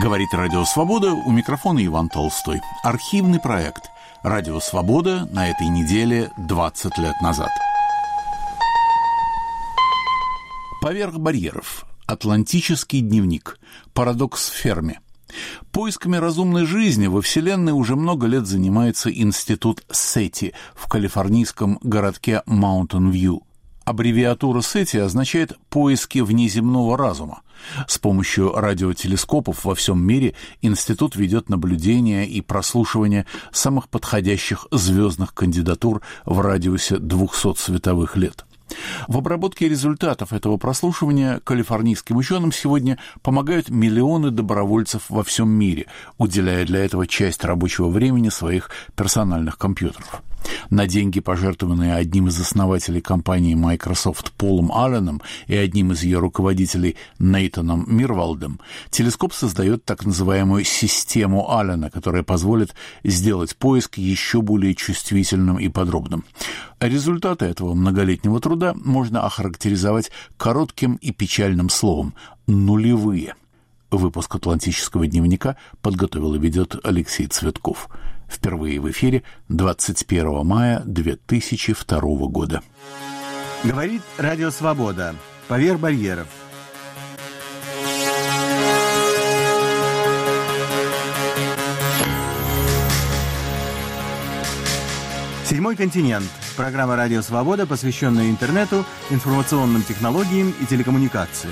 Говорит Радио Свобода, у микрофона Иван Толстой. Архивный проект «Радио Свобода» на этой неделе 20 лет назад. Поверх барьеров. Атлантический дневник. Парадокс в ферме. Поисками разумной жизни во Вселенной уже много лет занимается институт SETI в калифорнийском городке Маунтин-Вью. Аббревиатура SETI означает «поиски внеземного разума». С помощью радиотелескопов во всем мире институт ведет наблюдение и прослушивание самых подходящих звездных кандидатур в радиусе 200 световых лет. В обработке результатов этого прослушивания калифорнийским ученым сегодня помогают миллионы добровольцев во всем мире, уделяя для этого часть рабочего времени своих персональных компьютеров. На деньги, пожертвованные одним из основателей компании Microsoft Полом Алленом и одним из ее руководителей Нейтаном Мирвалдом, телескоп создает так называемую систему Аллена, которая позволит сделать поиск еще более чувствительным и подробным. Результаты этого многолетнего труда можно охарактеризовать коротким и печальным словом «нулевые». Выпуск «Атлантического дневника» подготовил и ведет Алексей Цветков. Впервые в эфире 21 мая 2002 года. Говорит Радио Свобода. Поверх барьеров. «Седьмой континент». Программа «Радио Свобода», посвященная интернету, информационным технологиям и телекоммуникациям.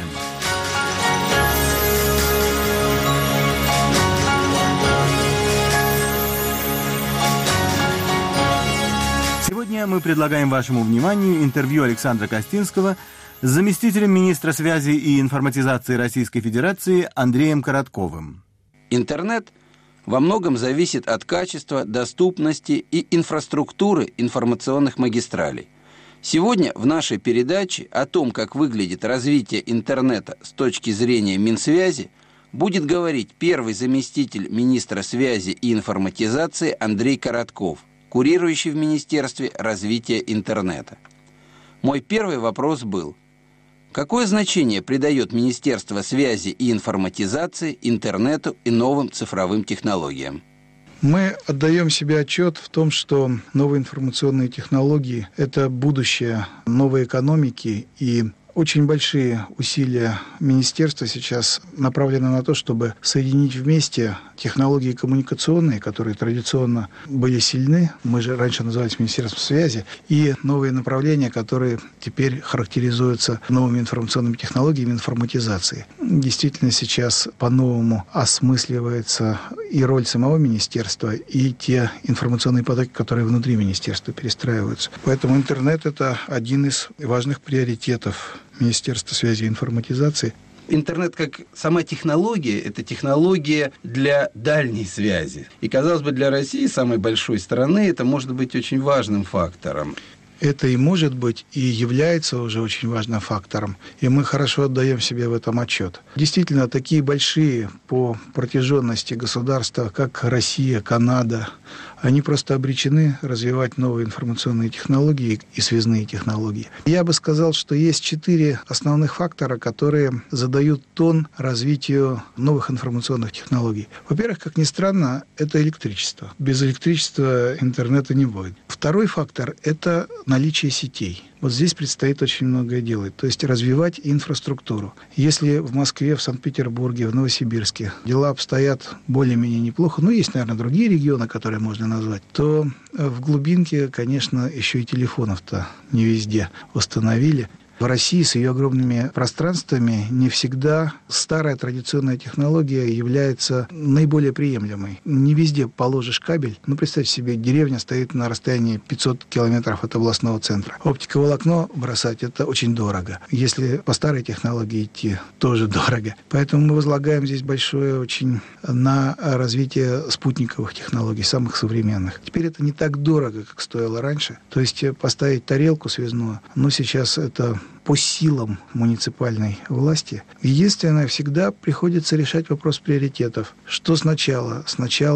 Сегодня мы предлагаем вашему вниманию интервью Александра Костинского с заместителем министра связи и информатизации Российской Федерации Андреем Коротковым. Интернет во многом зависит от качества, доступности и инфраструктуры информационных магистралей. Сегодня в нашей передаче о том, как выглядит развитие интернета с точки зрения Минсвязи, будет говорить первый заместитель министра связи и информатизации Андрей Коротков, курирующий в Министерстве развития интернета. Мой первый вопрос был: какое значение придает Министерство связи и информатизации интернету и новым цифровым технологиям? Мы отдаем себе отчет в том, что новые информационные технологии – это будущее новой экономики, и очень большие усилия министерства сейчас направлены на то, чтобы соединить вместе технологии коммуникационные, которые традиционно были сильны, мы же раньше назывались Министерством связи, и новые направления, которые теперь характеризуются новыми информационными технологиями информатизации. Действительно, сейчас по-новому осмысливается и роль самого министерства, и те информационные потоки, которые внутри министерства перестраиваются. Поэтому интернет – это один из важных приоритетов Министерства связи и информатизации. Интернет как сама технология – это технология для дальней связи. И, казалось бы, для России, самой большой страны, это может быть очень важным фактором. Это и может быть, и является уже очень важным фактором. И мы хорошо отдаем себе в этом отчет. Действительно, такие большие по протяженности государства, как Россия, Канада, они просто обречены развивать новые информационные технологии и связные технологии. Я бы сказал, что есть 4 основных фактора, которые задают тон развитию новых информационных технологий. Во-первых, как ни странно, это электричество. Без электричества интернета не будет. Второй фактор – это наличие сетей. Вот здесь предстоит очень многое делать, то есть развивать инфраструктуру. Если в Москве, в Санкт-Петербурге, в Новосибирске дела обстоят более-менее неплохо, есть, наверное, другие регионы, которые можно назвать, то в глубинке, конечно, еще и телефонов-то не везде установили. В России с ее огромными пространствами не всегда старая традиционная технология является наиболее приемлемой. Не везде положишь кабель. Представьте себе, деревня стоит на расстоянии 500 километров от областного центра. Оптиковолокно бросать – это очень дорого. Если по старой технологии идти, тоже дорого. Поэтому мы возлагаем здесь большое очень на развитие спутниковых технологий, самых современных. Теперь это не так дорого, как стоило раньше. То есть поставить тарелку связную, сейчас это по силам муниципальной власти. Единственное, всегда приходится решать вопрос приоритетов. Что сначала? Сначала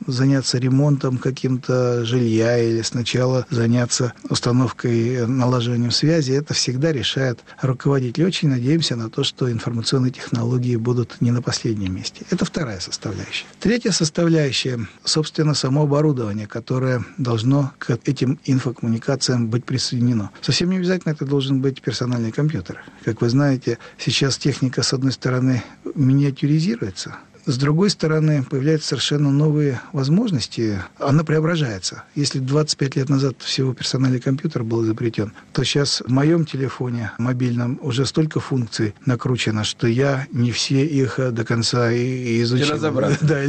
заняться ремонтом каким-то жилья или сначала заняться установкой, налаживанием связи, это всегда решает руководитель. Очень надеемся на то, что информационные технологии будут не на последнем месте. Это вторая составляющая. Третья составляющая, собственно, само оборудование, которое должно к этим инфокоммуникациям быть присоединено. Совсем не обязательно это должен быть персональный компьютер. Как вы знаете, сейчас техника, с одной стороны, миниатюризируется, с другой стороны, появляются совершенно новые возможности. Она преображается. Если 25 лет назад всего персональный компьютер был изобретен, то сейчас в моем телефоне мобильном уже столько функций накручено, что я не все их до конца и изучил. Да,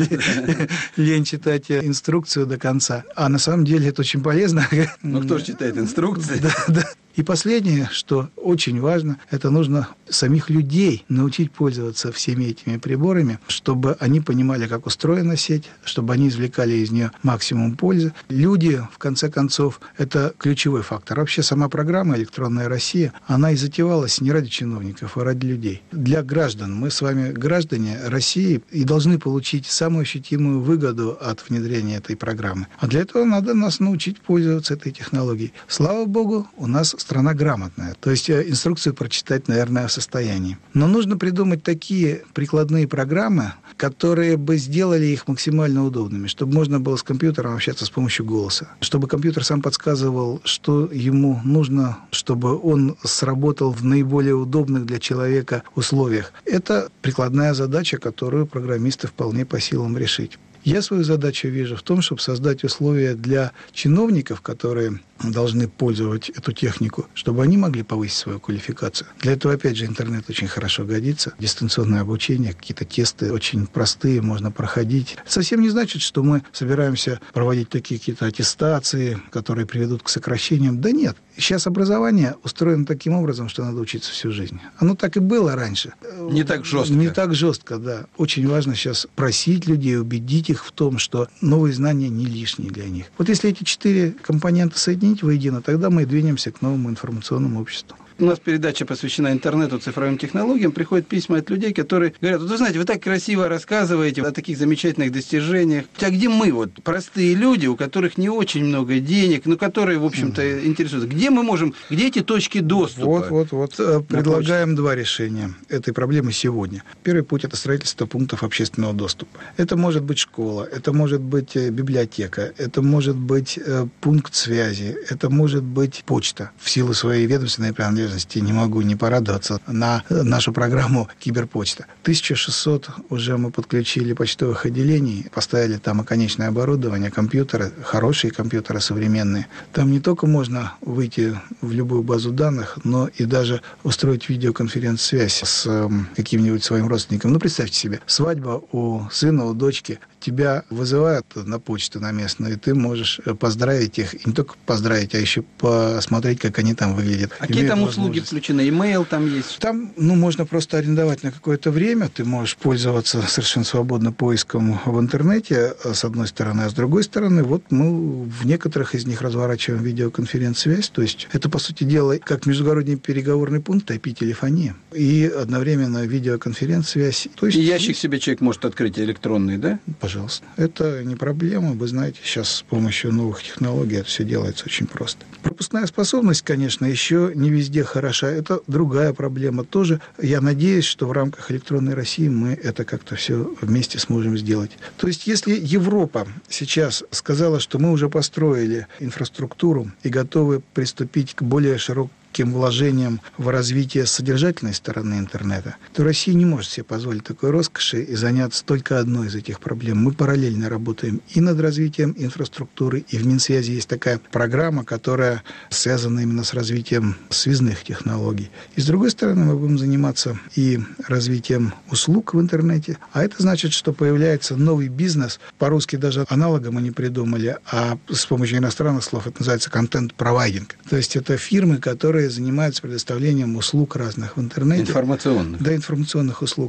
лень читать инструкцию до конца. А на самом деле это очень полезно. Ну, кто же читает инструкции? Да. И последнее, что очень важно, это нужно самих людей научить пользоваться всеми этими приборами, чтобы они понимали, как устроена сеть, чтобы они извлекали из нее максимум пользы. Люди, в конце концов, это ключевой фактор. Вообще сама программа «Электронная Россия», она и затевалась не ради чиновников, а ради людей. Для граждан. Мы с вами граждане России и должны получить самую ощутимую выгоду от внедрения этой программы. А для этого надо нас научить пользоваться этой технологией. Слава богу, у нас страна грамотная. То есть инструкцию прочитать, наверное, в состоянии. Но нужно придумать такие прикладные программы, которые бы сделали их максимально удобными, чтобы можно было с компьютером общаться с помощью голоса, чтобы компьютер сам подсказывал, что ему нужно, чтобы он сработал в наиболее удобных для человека условиях. Это прикладная задача, которую программисты вполне по силам решить. Я свою задачу вижу в том, чтобы создать условия для чиновников, которые должны пользовать эту технику, чтобы они могли повысить свою квалификацию. Для этого, опять же, интернет очень хорошо годится. Дистанционное обучение, какие-то тесты очень простые, можно проходить. Совсем не значит, что мы собираемся проводить такие какие-то аттестации, которые приведут к сокращениям. Да нет. Сейчас образование устроено таким образом, что надо учиться всю жизнь. Оно так и было раньше. Не так жестко. Не так жестко, да. Очень важно сейчас просить людей, убедить их в том, что новые знания не лишние для них. Вот если эти 4 компонента соединить воедино, тогда мы двинемся к новому информационному обществу. У нас передача посвящена интернету, цифровым технологиям. Приходят письма от людей, которые говорят: вы знаете, вы так красиво рассказываете о таких замечательных достижениях. А где мы, вот простые люди, у которых не очень много денег, но которые, в общем-то, интересуются? Где мы можем, где эти точки доступа? Вот. Предлагаем 2 решения этой проблемы сегодня. Первый путь – это строительство пунктов общественного доступа. Это может быть школа, это может быть библиотека, это может быть пункт связи, это может быть почта. В силу своей ведомственной принадлежности не могу не порадоваться на нашу программу «Киберпочта». 1600 уже мы подключили почтовых отделений, поставили там оконечное оборудование, компьютеры, хорошие компьютеры современные. Там не только можно выйти в любую базу данных, но и даже устроить видеоконференц-связь с каким-нибудь своим родственником. Ну, представьте себе, свадьба у сына, у дочки, тебя вызывают на почту на местную, и ты можешь поздравить их, и не только поздравить, а еще посмотреть, как они там выглядят. А какие там услуги включены? Имейл там есть? Там, можно просто арендовать на какое-то время, ты можешь пользоваться совершенно свободно поиском в интернете, с одной стороны, а с другой стороны, вот мы в некоторых из них разворачиваем видеоконференц-связь, то есть это, по сути дела, как междугородний переговорный пункт, IP-телефония, и одновременно видеоконференц-связь. То есть, и ящик себе человек может открыть электронный, да? Пожалуйста. Это не проблема. Вы знаете, сейчас с помощью новых технологий это все делается очень просто. Пропускная способность, конечно, еще не везде хороша. Это другая проблема тоже. Я надеюсь, что в рамках электронной России мы это как-то все вместе сможем сделать. То есть, если Европа сейчас сказала, что мы уже построили инфраструктуру и готовы приступить к более широкому вложением в развитие содержательной стороны интернета, то Россия не может себе позволить такой роскоши и заняться только одной из этих проблем. Мы параллельно работаем и над развитием инфраструктуры, и в Минсвязи есть такая программа, которая связана именно с развитием связных технологий. И с другой стороны, мы будем заниматься и развитием услуг в интернете, а это значит, что появляется новый бизнес. По-русски даже аналога мы не придумали, а с помощью иностранных слов это называется контент-провайдинг. То есть это фирмы, которые занимаются предоставлением услуг разных в интернете. Информационных. Да, информационных услуг.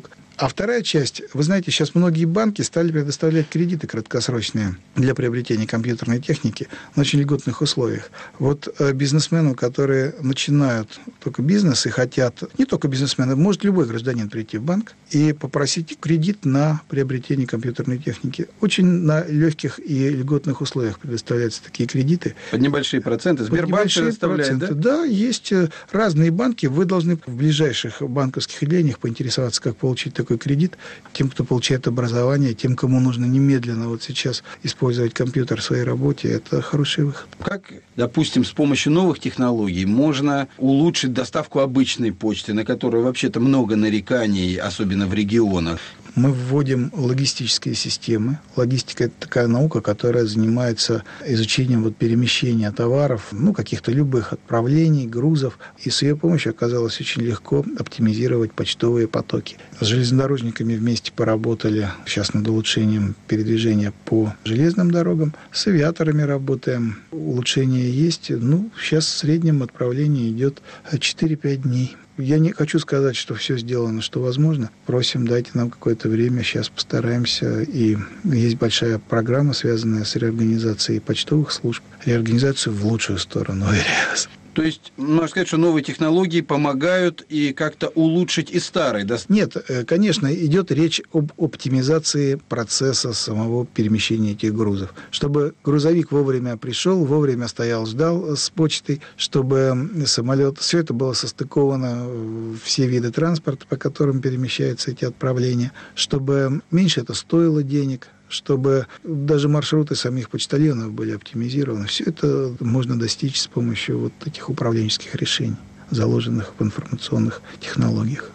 А вторая часть, вы знаете, сейчас многие банки стали предоставлять кредиты краткосрочные для приобретения компьютерной техники на очень льготных условиях. Вот бизнесмену, которые начинают только бизнес и хотят, не только бизнесмены, может любой гражданин прийти в банк и попросить кредит на приобретение компьютерной техники. Очень на легких и льготных условиях предоставляются такие кредиты. Под небольшие проценты. Сбербанк предоставляет, да? Да, есть разные банки. Вы должны в ближайших банковских отделениях поинтересоваться, как получить такой кредит. Тем, кто получает образование, тем, кому нужно немедленно вот сейчас использовать компьютер в своей работе, это хороший выход. Как, допустим, с помощью новых технологий можно улучшить доставку обычной почты, на которую вообще-то много нареканий, особенно в регионах? Мы вводим логистические системы. Логистика – это такая наука, которая занимается изучением перемещения товаров, каких-то любых отправлений, грузов. И с ее помощью оказалось очень легко оптимизировать почтовые потоки. С железнодорожниками вместе поработали сейчас над улучшением передвижения по железным дорогам. С авиаторами работаем. Улучшения есть. Сейчас в среднем отправление идет 4-5 дней. Я не хочу сказать, что все сделано, что возможно. Просим, дайте нам какое-то время, сейчас постараемся. И есть большая программа, связанная с реорганизацией почтовых служб. Реорганизацию в лучшую сторону, уверяю вас. То есть, можно сказать, что новые технологии помогают и как-то улучшить и старые, да? Нет, конечно, идет речь об оптимизации процесса самого перемещения этих грузов. Чтобы грузовик вовремя пришел, вовремя стоял, ждал с почтой, чтобы самолет... Все это было состыковано, все виды транспорта, по которым перемещаются эти отправления, чтобы меньше это стоило денег, чтобы даже маршруты самих почтальонов были оптимизированы. Все это можно достичь с помощью этих управленческих решений, заложенных в информационных технологиях.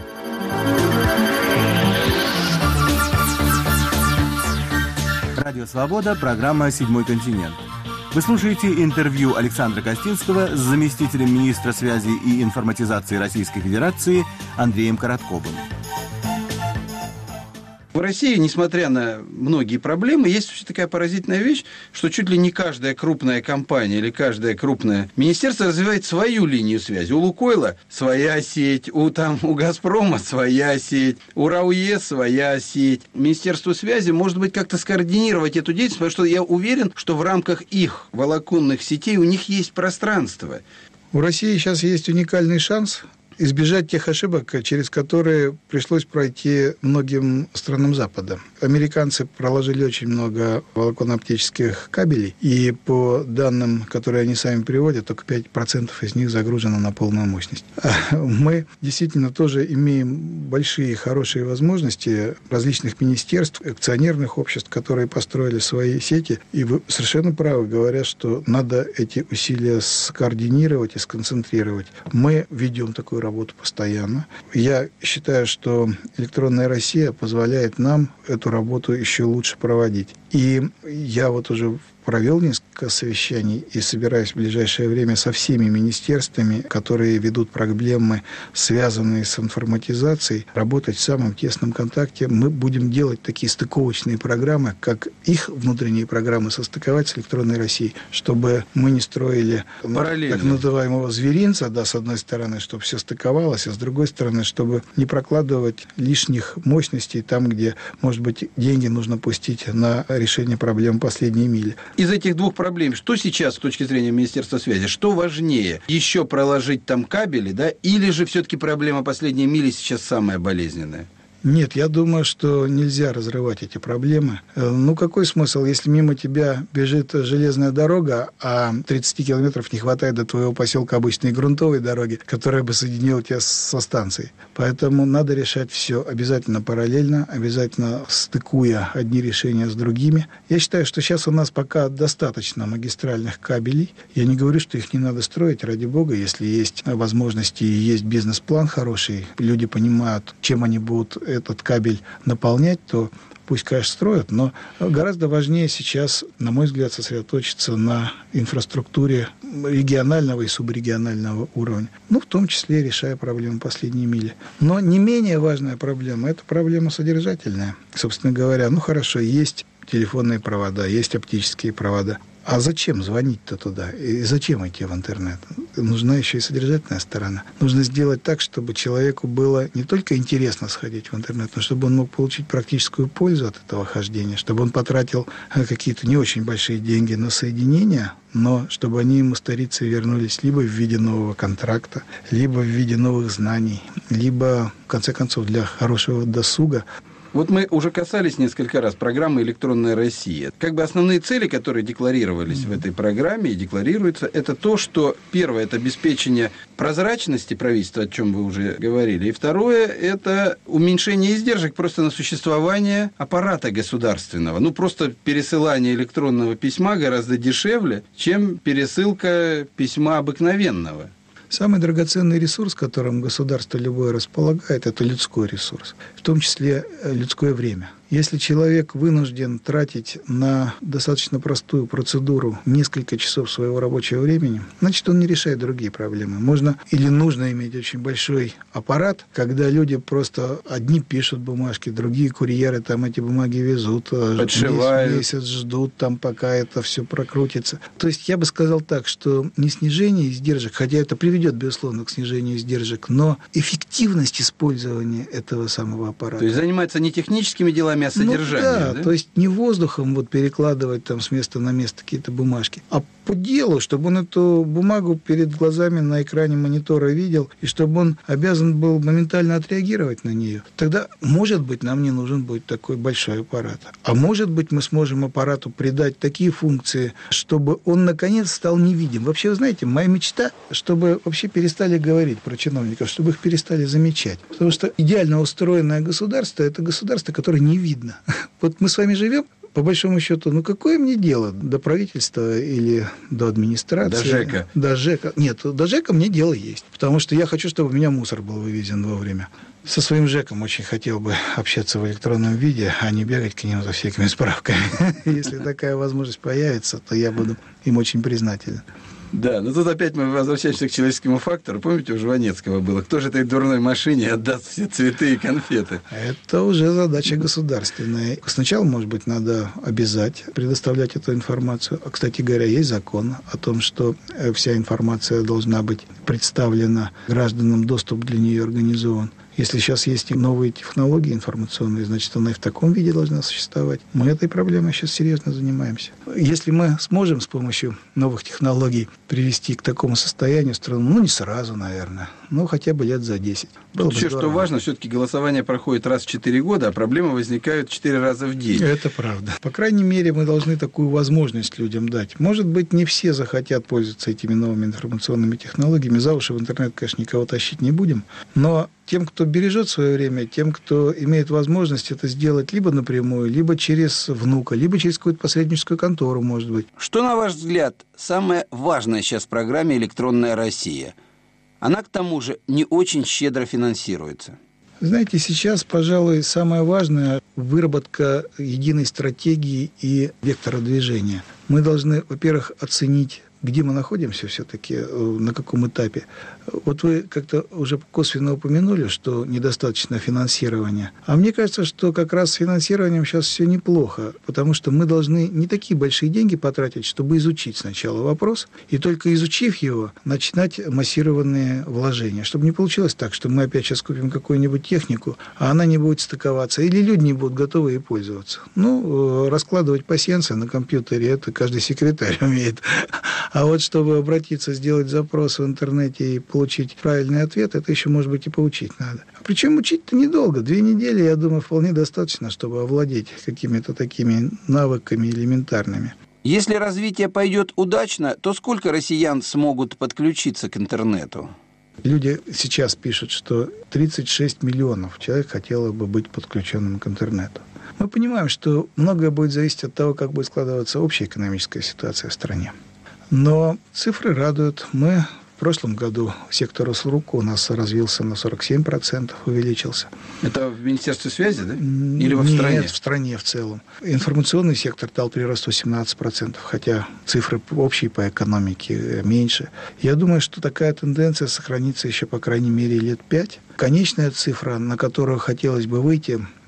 Радио «Свобода», программа «Седьмой континент». Вы слушаете интервью Александра Костинского с заместителем министра связи и информатизации Российской Федерации Андреем Коротковым. В России, несмотря на многие проблемы, есть вообще такая поразительная вещь, что чуть ли не каждая крупная компания или каждое крупное министерство развивает свою линию связи. У «Лукойла» своя сеть, у «Газпрома» своя сеть, у «РАОЕ» своя сеть. Министерство связи, может быть, как-то скоординировать эту деятельность, потому что я уверен, что в рамках их волоконных сетей у них есть пространство. У России сейчас есть уникальный шанс избежать тех ошибок, через которые пришлось пройти многим странам Запада. Американцы проложили очень много волоконно-оптических кабелей, и по данным, которые они сами приводят, только 5% из них загружено на полную мощность. Мы действительно тоже имеем большие хорошие возможности различных министерств, акционерных обществ, которые построили свои сети, и вы совершенно правы, говоря, что надо эти усилия скоординировать и сконцентрировать. Мы ведем такую работу постоянно. Я считаю, что электронная Россия позволяет нам эту работу еще лучше проводить. И я уже провел несколько совещаний и собираюсь в ближайшее время со всеми министерствами, которые ведут проблемы, связанные с информатизацией, работать в самом тесном контакте. Мы будем делать такие стыковочные программы, как их внутренние программы состыковать с электронной Россией, чтобы мы не строили так называемого зверинца, с одной стороны, чтобы все стыковалось, а с другой стороны, чтобы не прокладывать лишних мощностей там, где, может быть, деньги нужно пустить на решение проблем последней мили. Из этих двух проблем, что сейчас с точки зрения Министерства связи, что важнее? Еще проложить там кабели, или же все-таки проблема последней мили сейчас самая болезненная? Нет, я думаю, что нельзя разрывать эти проблемы. Какой смысл, если мимо тебя бежит железная дорога, а 30 километров не хватает до твоего поселка обычной грунтовой дороги, которая бы соединила тебя со станцией. Поэтому надо решать все обязательно параллельно, обязательно стыкуя одни решения с другими. Я считаю, что сейчас у нас пока достаточно магистральных кабелей. Я не говорю, что их не надо строить, ради бога, если есть возможности и есть бизнес-план хороший, люди понимают, чем они будут этот кабель наполнять, то пусть, конечно, строят, но гораздо важнее сейчас, на мой взгляд, сосредоточиться на инфраструктуре регионального и субрегионального уровня. В том числе решая проблему последней мили. Но не менее важная проблема – это проблема содержательная. Собственно говоря, хорошо, есть телефонные провода, есть оптические провода. А зачем звонить-то туда? И зачем идти в интернет? Нужна еще и содержательная сторона. Нужно сделать так, чтобы человеку было не только интересно сходить в интернет, но чтобы он мог получить практическую пользу от этого хождения, чтобы он потратил какие-то не очень большие деньги на соединение, но чтобы они ему, старицы, вернулись либо в виде нового контракта, либо в виде новых знаний, либо, в конце концов, для хорошего досуга. Вот мы уже касались несколько раз программы «Электронная Россия». Как бы основные цели, которые декларировались в этой программе и декларируются, это то, что первое – это обеспечение прозрачности правительства, о чем вы уже говорили, и второе – это уменьшение издержек просто на существование аппарата государственного. Ну, просто пересылание электронного письма гораздо дешевле, чем пересылка письма обыкновенного. Самый драгоценный ресурс, которым государство любое располагает, это людской ресурс, в том числе людское время. Если человек вынужден тратить на достаточно простую процедуру несколько часов своего рабочего времени, значит, он не решает другие проблемы. Можно или нужно иметь очень большой аппарат, когда люди просто одни пишут бумажки, другие курьеры там эти бумаги везут, подшивают, месяц ждут, там, пока это все прокрутится. То есть я бы сказал так, что не снижение издержек, хотя это приведет, безусловно, к снижению издержек, но эффективность использования этого самого аппарата. То есть заниматься не техническими делами, а содержанием, да? То есть не воздухом вот перекладывать там с места на место какие-то бумажки, а по делу, чтобы он эту бумагу перед глазами на экране монитора видел, и чтобы он обязан был моментально отреагировать на нее. Тогда, может быть, нам не нужен будет такой большой аппарат. А может быть, мы сможем аппарату придать такие функции, чтобы он, наконец, стал невидим. Вообще, вы знаете, моя мечта, чтобы вообще перестали говорить про чиновников, чтобы их перестали замечать. Потому что идеально устроенное государство – это государство, которое не видно. Вот мы с вами живем, по большому счету, ну какое мне дело до правительства или до администрации? До ЖЭКа. До ЖЭКа. Нет, до ЖЭКа мне дело есть. Потому что я хочу, чтобы у меня мусор был вывезен вовремя. Со своим ЖЭКом очень хотел бы общаться в электронном виде, а не бегать к нему за всякими справками. Если такая возможность появится, то я буду им очень признателен. Да, но тут опять мы возвращаемся к человеческому фактору. Помните, у Жванецкого было, кто же этой дурной машине отдаст все цветы и конфеты? Это уже задача государственная. Сначала, может быть, надо обязать предоставлять эту информацию. А, кстати говоря, есть закон о том, что вся информация должна быть представлена гражданам, доступ для нее организован. Если сейчас есть новые технологии информационные, значит, она и в таком виде должна существовать. Мы этой проблемой сейчас серьезно занимаемся. Если мы сможем с помощью новых технологий привести к такому состоянию страну, ну, не сразу, наверное, но хотя бы лет за 10. Тут еще что важно, все-таки голосование проходит раз в 4 года, а проблемы возникают 4 раза в день. Это правда. По крайней мере, мы должны такую возможность людям дать. Может быть, не все захотят пользоваться этими новыми информационными технологиями. За уши в интернет, конечно, никого тащить не будем, но тем, кто бережет свое время, тем, кто имеет возможность это сделать либо напрямую, либо через внука, либо через какую-то посредническую контору, может быть. Что, на ваш взгляд, самое важное сейчас в программе «Электронная Россия»? Она, к тому же, не очень щедро финансируется. Знаете, сейчас, пожалуй, самое важное – выработка единой стратегии и вектора движения. Мы должны, во-первых, оценить, где мы находимся все-таки, на каком этапе. Вот вы как-то уже косвенно упомянули, что недостаточно финансирования. А мне кажется, что как раз с финансированием сейчас все неплохо, потому что мы должны не такие большие деньги потратить, чтобы изучить сначала вопрос, и только изучив его, начинать массированные вложения. Чтобы не получилось так, что мы опять сейчас купим какую-нибудь технику, а она не будет стыковаться, или люди не будут готовы ей пользоваться. Ну, раскладывать пасьянсы на компьютере, это каждый секретарь умеет. А вот чтобы обратиться, сделать запрос в интернете и получить правильный ответ, это еще, может быть, и поучить надо. Причем учить-то недолго. 2 недели, я думаю, вполне достаточно, чтобы овладеть какими-то такими навыками элементарными. Если развитие пойдет удачно, то сколько россиян смогут подключиться к интернету? Люди сейчас пишут, что 36 миллионов человек хотело бы быть подключенным к интернету. Мы понимаем, что многое будет зависеть от того, как будет складываться общая экономическая ситуация в стране. Но цифры радуют. Мы в прошлом году сектор услуг у нас развился на 47%, увеличился. Это в Министерстве связи, да? Или в стране? Нет, в стране в целом. Информационный сектор дал прирост 18%, хотя цифры общие по экономике меньше. Я думаю, что такая тенденция сохранится еще, по крайней мере, лет 5. Конечная цифра, на которую хотелось бы выйти,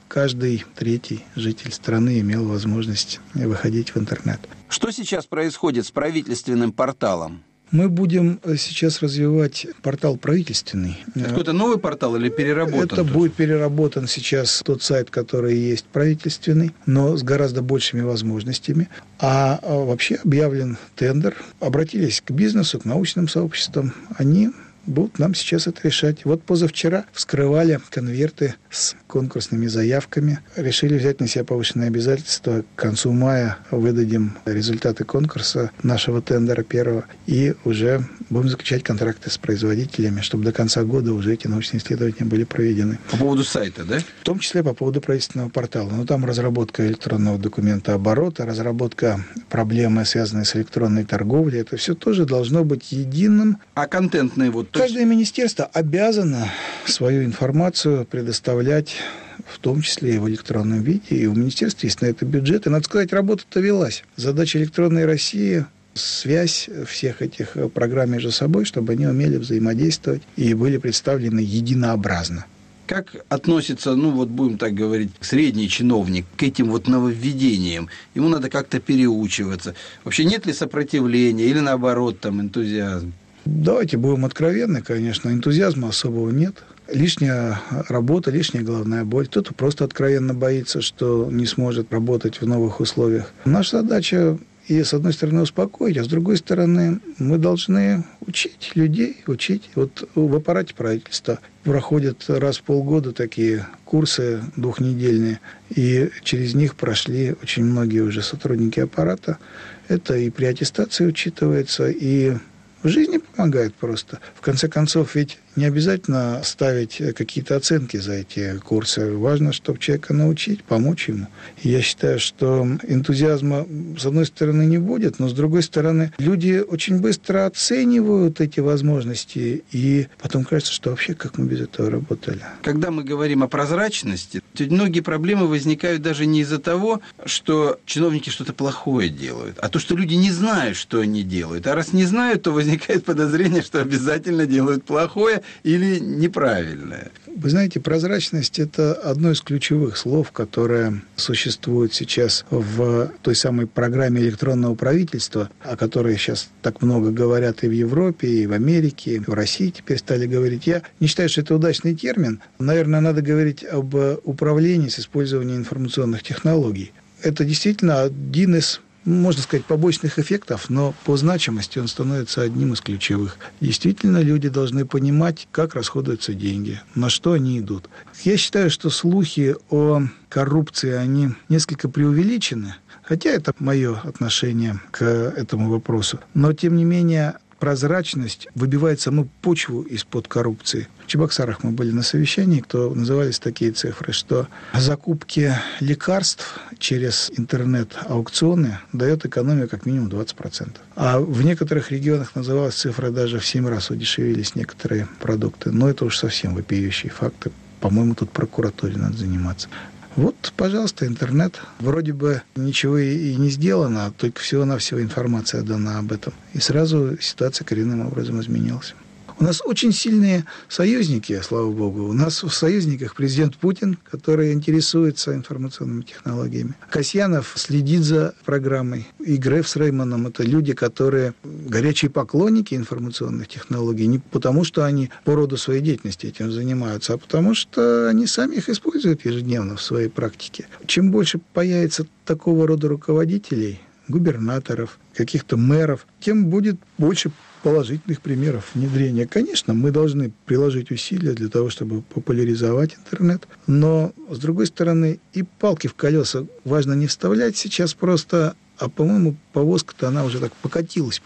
каждый третий житель страны имел возможность выходить в интернет. Что сейчас происходит с правительственным порталом? Мы будем сейчас развивать портал правительственный. Это какой-то новый портал или переработан? Это будет переработан сейчас тот сайт, который есть правительственный, но с гораздо большими возможностями. А вообще объявлен тендер. Обратились к бизнесу, к научным сообществам. Они будут нам сейчас это решать. Вот позавчера вскрывали конверты с конкурсными заявками. Решили взять на себя повышенные обязательства. К концу мая выдадим результаты конкурса нашего тендера первого. И уже будем заключать контракты с производителями, чтобы до конца года уже эти научные исследования были проведены. По поводу сайта, да? В том числе по поводу правительственного портала. Но там разработка электронного документа оборота, разработка проблемы, связанные с электронной торговлей. Это все тоже должно быть единым. А контентные вот... Каждое министерство обязано свою информацию предоставлять, в том числе и в электронном виде. И у министерства есть на это бюджет. И, надо сказать, работа-то велась. Задача электронной России – связь всех этих программ между собой, чтобы они умели взаимодействовать и были представлены единообразно. Как относится, будем так говорить, средний чиновник к этим вот нововведениям? Ему надо как-то переучиваться. Вообще нет ли сопротивления или, наоборот, там энтузиазм? Давайте будем откровенны, конечно, энтузиазма особого нет. Лишняя работа, лишняя головная боль. Кто-то просто откровенно боится, что не сможет работать в новых условиях. Наша задача и, с одной стороны, успокоить, а с другой стороны, мы должны учить людей, учить. Вот в аппарате правительства проходят раз в полгода такие курсы двухнедельные, и через них прошли очень многие уже сотрудники аппарата. Это и при аттестации учитывается, и в жизни помогает просто. В конце концов, ведь не обязательно ставить какие-то оценки за эти курсы. Важно, чтобы человека научить, помочь ему. И я считаю, что энтузиазма, с одной стороны, не будет, но, с другой стороны, люди очень быстро оценивают эти возможности, и потом кажется, что вообще как мы без этого работали. Когда мы говорим о прозрачности, то многие проблемы возникают даже не из-за того, что чиновники что-то плохое делают, а то, что люди не знают, что они делают. А раз не знают, то возникает подозрение, что обязательно делают плохое или неправильное. Вы знаете, прозрачность – это одно из ключевых слов, которое существует сейчас в той самой программе электронного правительства, о которой сейчас так много говорят и в Европе, и в Америке, и в России теперь стали говорить. Я не считаю, что это удачный термин. Наверное, надо говорить об управлении с использованием информационных технологий. Это действительно один из, можно сказать, побочных эффектов, но по значимости он становится одним из ключевых. Действительно, люди должны понимать, как расходуются деньги, на что они идут. Я считаю, что слухи о коррупции, они несколько преувеличены, хотя это мое отношение к этому вопросу. Но, тем не менее, прозрачность выбивает саму почву из-под коррупции. В Чебоксарах мы были на совещании, то назывались такие цифры, что закупки лекарств через интернет-аукционы дает экономию как минимум 20%. А в некоторых регионах называлась цифра даже в 7 раз удешевились некоторые продукты. Но это уж совсем вопиющие факты. По-моему, тут прокуратуре надо заниматься. Вот, пожалуйста, интернет. Вроде бы ничего и не сделано, а только всего-навсего информация дана об этом. И сразу ситуация коренным образом изменилась. У нас очень сильные союзники, слава богу. У нас в союзниках президент Путин, который интересуется информационными технологиями. Касьянов следит за программой. И Греф с Реймоном – это люди, которые горячие поклонники информационных технологий. Не потому, что они по роду своей деятельности этим занимаются, а потому, что они сами их используют ежедневно в своей практике. Чем больше появится такого рода руководителей, губернаторов, каких-то мэров, тем будет больше положительных примеров внедрения. Конечно, мы должны приложить усилия для того, чтобы популяризовать интернет, но, с другой стороны, и палки в колеса важно не вставлять сейчас просто, а, по-моему, повозка-то она уже так покатилась.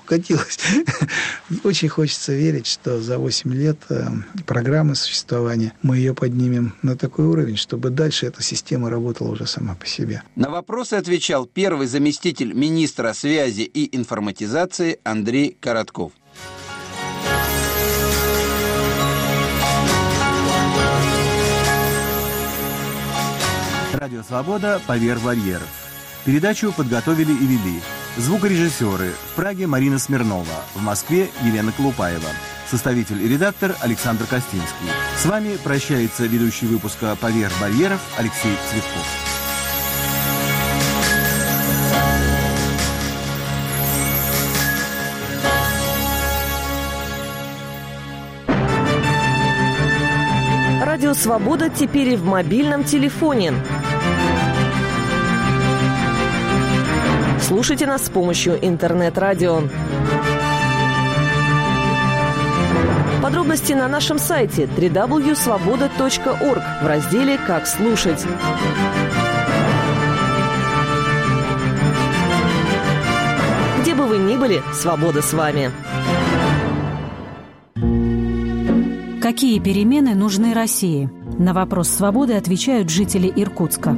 Очень хочется верить, что за 8 лет программы существования мы ее поднимем на такой уровень, чтобы дальше эта система работала уже сама по себе. На вопросы отвечал первый заместитель министра связи и информатизации Андрей Коротков. Радио «Свобода. Поверх барьеров». Передачу подготовили и вели звукорежиссеры: в Праге Марина Смирнова, в Москве Елена Колупаева. составитель и редактор Александр Костинский. С вами прощается ведущий выпуска «Поверх барьеров» Алексей Цветков. Радио «Свобода» теперь и в мобильном телефоне. Слушайте нас с помощью интернет-радио. Подробности на нашем сайте www.svoboda.org в разделе «Как слушать». Где бы вы ни были, свобода с вами. Какие перемены нужны России? На вопрос «Свободы» отвечают жители Иркутска.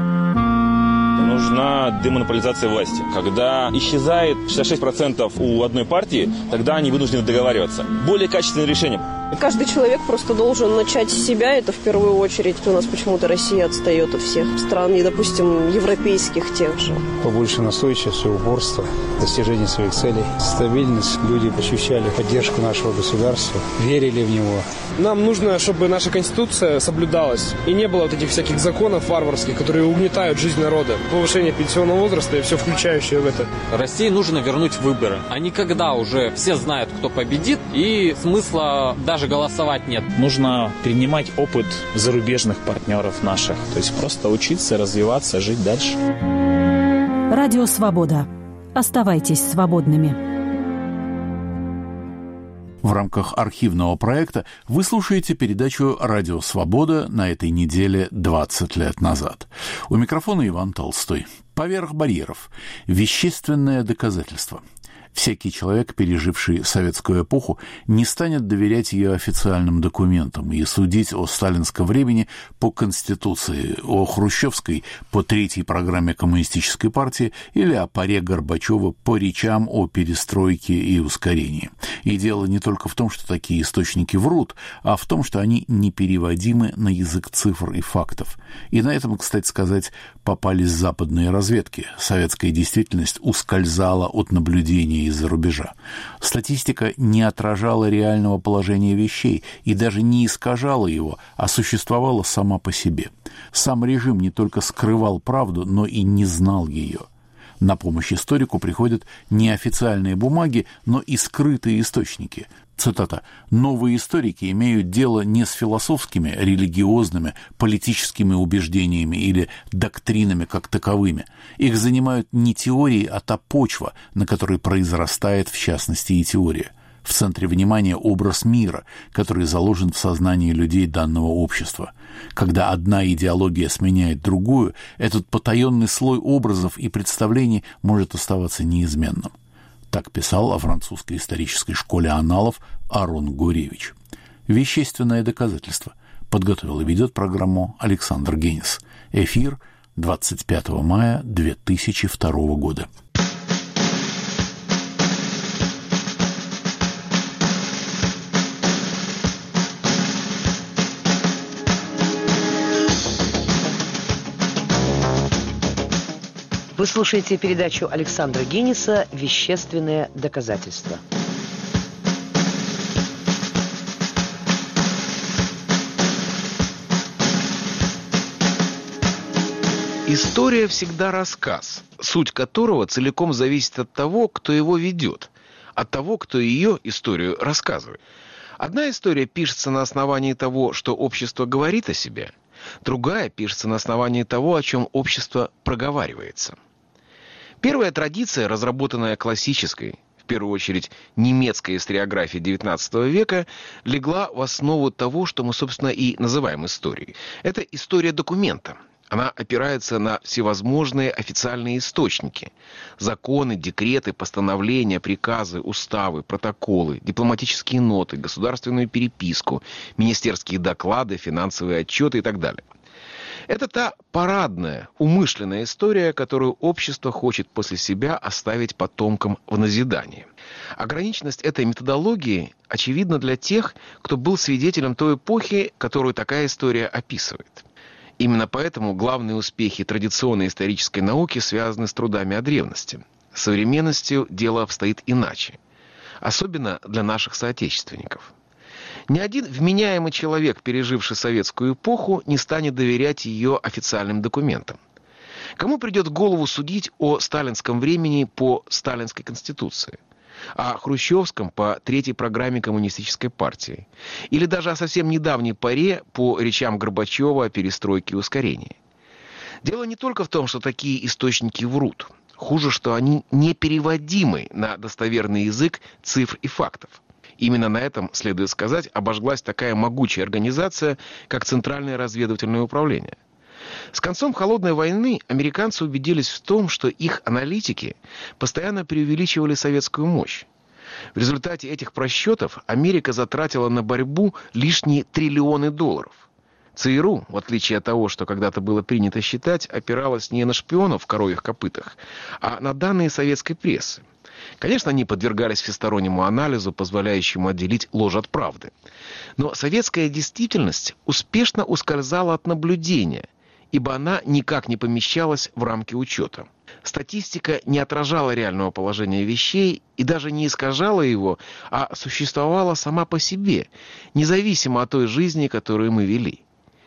Нужна демонополизация власти. Когда исчезает 66% у одной партии, тогда они вынуждены договариваться. Более качественное решение. Каждый человек просто должен начать с себя, это в первую очередь. У нас почему-то Россия отстает от всех стран, и, допустим, европейских тех же. Побольше настойчивости, упорства, достижения своих целей, стабильность. Люди ощущали поддержку нашего государства, верили в него. Нам нужно, чтобы наша Конституция соблюдалась, и не было вот этих всяких законов варварских, которые угнетают жизнь народа. Повышение пенсионного возраста и все включающее в это. России нужно вернуть выборы. А не когда уже все знают, кто победит, и смысла даже голосовать нет. Нужно перенимать опыт зарубежных партнеров наших. То есть просто учиться, развиваться, жить дальше. Радио «Свобода». Оставайтесь свободными. В рамках архивного проекта вы слушаете передачу «Радио Свобода» на этой неделе 20 лет назад. У микрофона Иван Толстой. «Поверх барьеров. Вещественное доказательство». Всякий человек, переживший советскую эпоху, не станет доверять ее официальным документам и судить о сталинском времени по Конституции, о хрущевской по третьей программе Коммунистической партии или о паре Горбачева по речам о перестройке и ускорении. И дело не только в том, что такие источники врут, а в том, что они непереводимы на язык цифр и фактов. И на этом, кстати сказать, попались западные разведки. Советская действительность ускользала от наблюдений из-за рубежа. Статистика не отражала реального положения вещей и даже не искажала его, а существовала сама по себе. Сам режим не только скрывал правду, но и не знал ее. На помощь историку приходят не официальные бумаги, но и скрытые источники. Цитата. «Новые историки имеют дело не с философскими, религиозными, политическими убеждениями или доктринами как таковыми. Их занимают не теории, а та почва, на которой произрастает, в частности, и теория. В центре внимания образ мира, который заложен в сознании людей данного общества. Когда одна идеология сменяет другую, этот потаенный слой образов и представлений может оставаться неизменным». Так писал о французской исторической школе аналов Арон Гуревич. «Вещественное доказательство». Подготовил и ведет программу Александр Генис. Эфир 25 мая 2002 года. Вы слушаете передачу Александра Гениса «Вещественное доказательство». История всегда рассказ, суть которого целиком зависит от того, кто его ведет, от того, кто ее историю рассказывает. Одна история пишется на основании того, что общество говорит о себе, другая пишется на основании того, о чем общество проговаривается. Первая традиция, разработанная классической, в первую очередь немецкой историографией XIX века, легла в основу того, что мы, собственно, и называем историей. Это история документа. Она опирается на всевозможные официальные источники. Законы, декреты, постановления, приказы, уставы, протоколы, дипломатические ноты, государственную переписку, министерские доклады, финансовые отчеты и так далее. Это та парадная, умышленная история, которую общество хочет после себя оставить потомкам в назидание. Ограниченность этой методологии очевидна для тех, кто был свидетелем той эпохи, которую такая история описывает. Именно поэтому главные успехи традиционной исторической науки связаны с трудами о древности. С современностью дело обстоит иначе. особенно для наших соотечественников. Ни один вменяемый человек, переживший советскую эпоху, не станет доверять ее официальным документам. Кому придет в голову судить о сталинском времени по Сталинской конституции, о хрущевском по третьей программе Коммунистической партии, или даже о совсем недавней поре по речам Горбачева о перестройке и ускорении? Дело не только в том, что такие источники врут. Хуже, что они непереводимы на достоверный язык цифр и фактов. Именно на этом, следует сказать, обожглась такая могучая организация, как Центральное разведывательное управление. С концом Холодной войны американцы убедились в том, что их аналитики постоянно преувеличивали советскую мощь. В результате этих просчетов Америка затратила на борьбу лишние триллионы долларов. ЦРУ, в отличие от того, что когда-то было принято считать, опиралась не на шпионов в коровьих копытах, а на данные советской прессы. Конечно, они подвергались всестороннему анализу, позволяющему отделить ложь от правды. Но советская действительность успешно ускользала от наблюдения, ибо она никак не помещалась в рамки учета. Статистика не отражала реального положения вещей и даже не искажала его, а существовала сама по себе, независимо от той жизни, которую мы вели.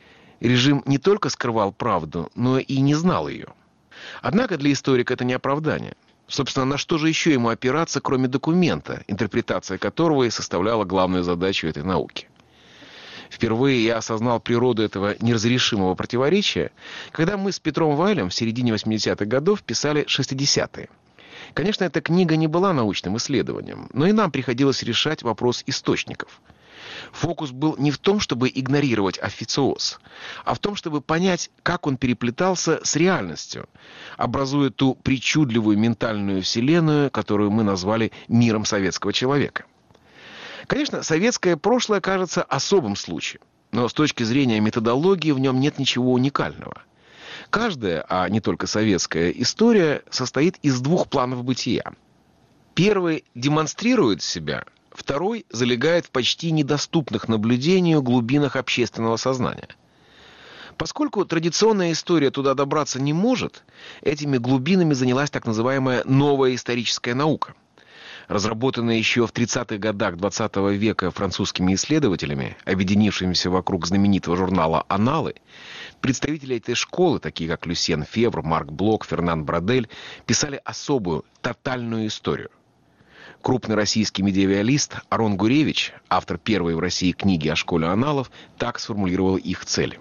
Режим не только скрывал правду, но и не знал ее. Однако для историка это не оправдание. Собственно, на что же еще ему опираться, кроме документа, интерпретация которого и составляла главную задачу этой науки? Впервые я осознал природу этого неразрешимого противоречия, когда мы с Петром Вайлем в середине 80-х годов писали «60-е». Конечно, эта книга не была научным исследованием, но и нам приходилось решать вопрос источников. Фокус был не в том, чтобы игнорировать официоз, а в том, чтобы понять, как он переплетался с реальностью, образуя ту причудливую ментальную вселенную, которую мы назвали миром советского человека. Конечно, советское прошлое кажется особым случаем, но с точки зрения методологии в нем нет ничего уникального. Каждая, а не только советская, история состоит из двух планов бытия. Первый демонстрирует себя, второй залегает в почти недоступных наблюдению глубинах общественного сознания. Поскольку традиционная история туда добраться не может, этими глубинами занялась так называемая новая историческая наука. Разработанная еще в 30-х годах XX века французскими исследователями, объединившимися вокруг знаменитого журнала «Аналы», представители этой школы, такие как Люсьен Февр, Марк Блок, Фернан Брадель, писали особую, тотальную историю. Крупный российский медиевалист Арон Гуревич, автор первой в России книги о школе аналов, так сформулировал их цели.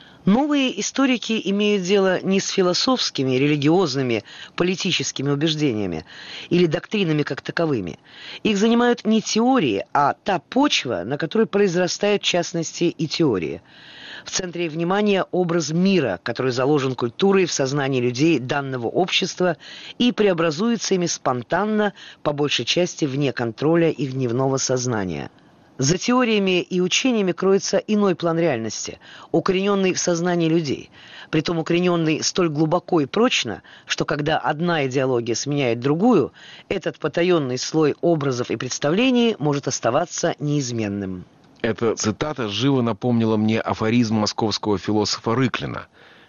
Новые историки имеют дело не с философскими, религиозными, политическими убеждениями или доктринами как таковыми. Их занимают не теории, а та почва, на которой произрастают в частности и теории. В центре внимания образ мира, который заложен культурой в сознании людей данного общества и преобразуется ими спонтанно, по большей части вне контроля их дневного сознания. За теориями и учениями кроется иной план реальности, укорененный в сознании людей, притом укорененный столь глубоко и прочно, что когда одна идеология сменяет другую, этот потаенный слой образов и представлений может оставаться неизменным. Эта цитата живо напомнила мне афоризм московского философа Рыклина: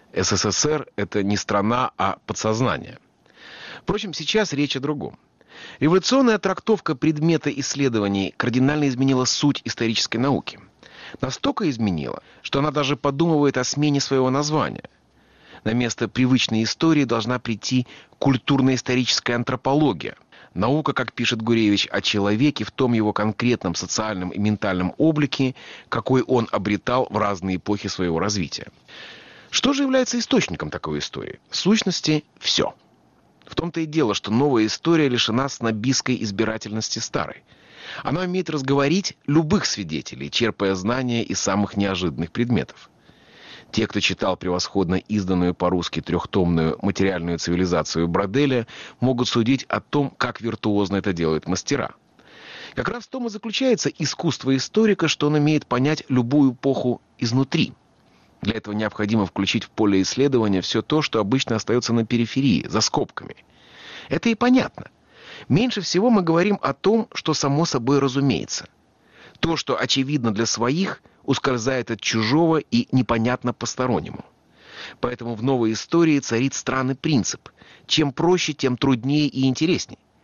«СССР – это не страна, а подсознание». Впрочем, сейчас речь о другом. Революционная трактовка предмета исследований кардинально изменила суть исторической науки. Настолько изменила, что она даже подумывает о смене своего названия. На место привычной истории должна прийти культурно-историческая антропология. Наука, как пишет Гуревич, о человеке в том его конкретном социальном и ментальном облике, какой он обретал в разные эпохи своего развития. Что же является источником такой истории? В сущности, все. В том-то и дело, что новая история лишена снобистской избирательности старой. Она умеет разговорить любых свидетелей, черпая знания из самых неожиданных предметов. Те, кто читал превосходно изданную по-русски трехтомную «Материальную цивилизацию» Браделя, могут судить о том, как виртуозно это делают мастера. Как раз в том и заключается искусство историка, что он умеет понять любую эпоху изнутри. Для этого необходимо включить в поле исследования все то, что обычно остается на периферии, за скобками. Это и понятно. Меньше всего мы говорим о том, что само собой разумеется. То, что очевидно для своих, ускользает от чужого и непонятно постороннему. Поэтому в новой истории царит странный принцип. Чем проще, тем труднее и интересней.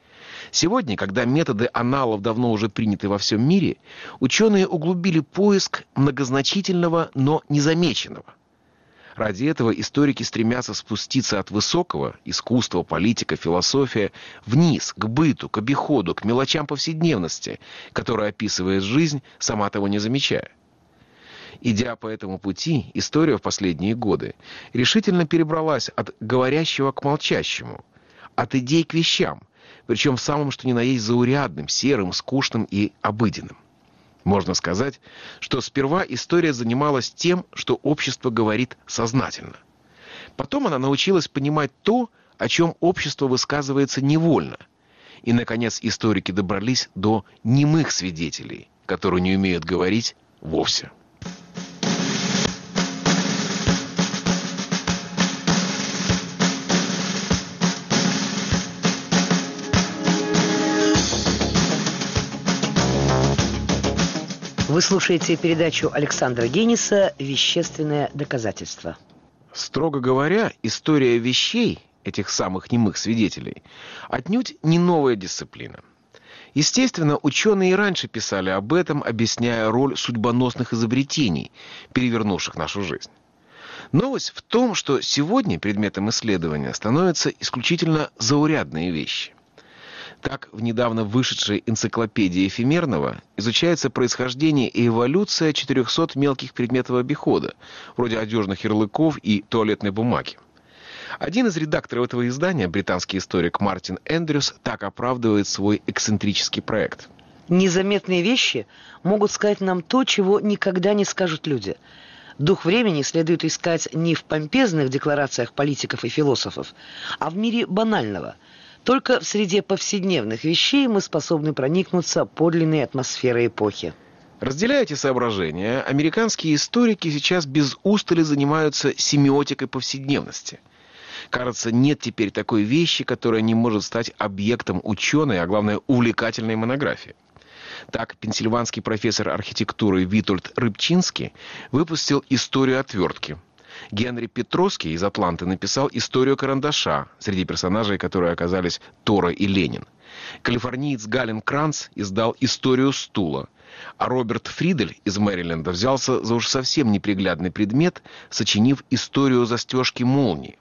Сегодня, когда методы анналов давно уже приняты во всем мире, ученые углубили поиск многозначительного, но незамеченного. Ради этого историки стремятся спуститься от высокого — искусство, политика, философия — вниз, к быту, к обиходу, к мелочам повседневности, которая описывает жизнь, сама того не замечая. Идя по этому пути, история в последние годы решительно перебралась от говорящего к молчащему, от идей к вещам, причем самым что ни на есть заурядным, серым, скучным и обыденным. Можно сказать, что сперва история занималась тем, что общество говорит сознательно. Потом она научилась понимать то, о чем общество высказывается невольно. И, наконец, историки добрались до немых свидетелей, которые не умеют говорить вовсе. Вы слушаете передачу Александра Гениса «Вещественное доказательство». Строго говоря, история вещей, этих самых немых свидетелей, отнюдь не новая дисциплина. Естественно, ученые и раньше писали об этом, объясняя роль судьбоносных изобретений, перевернувших нашу жизнь. Новость в том, что сегодня предметом исследования становятся исключительно заурядные вещи. Так, в недавно вышедшей энциклопедии эфемерного изучается происхождение и эволюция 400 мелких предметов обихода, вроде одежных ярлыков и туалетной бумаги. Один из редакторов этого издания, британский историк Мартин Эндрюс, так оправдывает свой эксцентрический проект. Незаметные вещи могут сказать нам то, чего никогда не скажут люди. Дух времени следует искать не в помпезных декларациях политиков и философов, а в мире банального. Только в среде повседневных вещей мы способны проникнуться подлинной атмосферой эпохи. Разделяя эти соображения, американские историки сейчас без устали занимаются семиотикой повседневности. Кажется, нет теперь такой вещи, которая не может стать объектом ученой, а главное, увлекательной монографии. Так, пенсильванский профессор архитектуры Витольд Рыбчинский выпустил «Историю отвертки». Генри Петровский из Атланты написал «Историю карандаша», среди персонажей которые оказались Тора и Ленин. Калифорниец Гален Кранц издал «Историю стула», а Роберт Фридель из Мэриленда взялся за уж совсем неприглядный предмет, сочинив «Историю застежки молнии».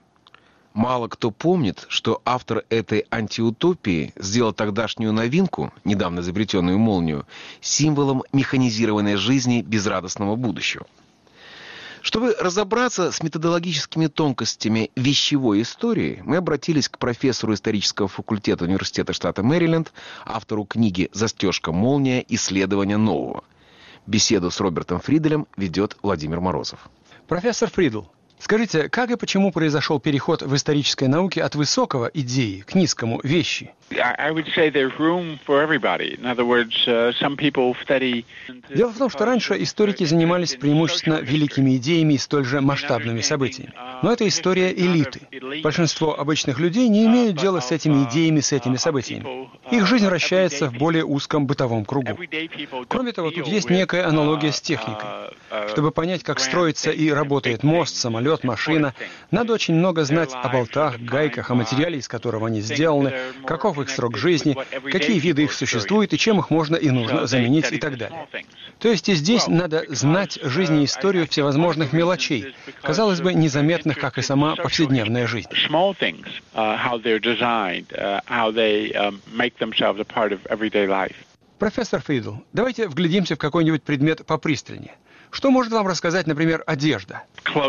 Мало кто помнит, что автор этой антиутопии сделал тогдашнюю новинку, недавно изобретенную молнию, символом механизированной жизни безрадостного будущего. Чтобы разобраться с методологическими тонкостями вещевой истории, мы обратились к профессору исторического факультета университета штата Мэриленд, автору книги «Застежка молния. Исследование нового». Беседу с Робертом Фриделем ведет Владимир Морозов. Профессор Фридл, скажите, как и почему произошел переход в исторической науке от высокого идеи к низкому вещи? Дело в том, что раньше историки занимались преимущественно великими идеями и столь же масштабными событиями. Но это история элиты. Большинство обычных людей не имеют дела с этими идеями, с этими событиями. Их жизнь вращается в более узком бытовом кругу. Кроме того, тут есть некая аналогия с техникой. Чтобы понять, как строится и работает мост, самолет, машина, надо очень много знать о болтах, гайках, о материале, из которого они сделаны, каков их срок жизни, какие виды их существуют и чем их можно и нужно заменить и так далее. То есть и здесь надо знать жизнь и историю всевозможных мелочей, казалось бы, незаметных, как и сама повседневная жизнь. Профессор Фридл, давайте вглядимся в какой-нибудь предмет попристальнее. Что может вам рассказать, например, одежда?